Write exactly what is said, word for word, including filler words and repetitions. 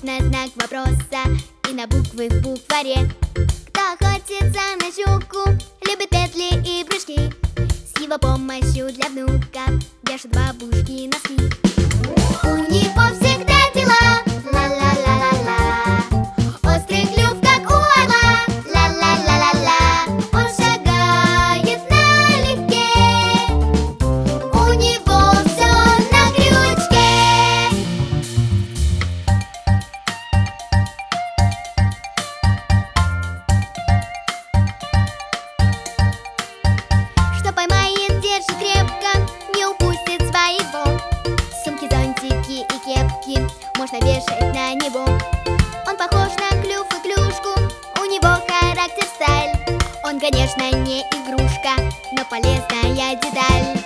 похож на знак вопроса и на буквы в букваре. Кто охотится на щуку, любит петли и прыжки. С его помощью для внуков вяжут бабушки носки. У него всегда дела, ла-ла-ла-ла-ла. Острый клюв, как у орла, ла-ла-ла-ла-ла. Он шагает налегке, у него все на крючке. Что поймает, держит крепко, не упустит своего. Сумки, зонтики и кепки можно вешать на него. Он похож на клюв и клюшку, у него характер сталь. Он, конечно, не игрушка, но полезная деталь.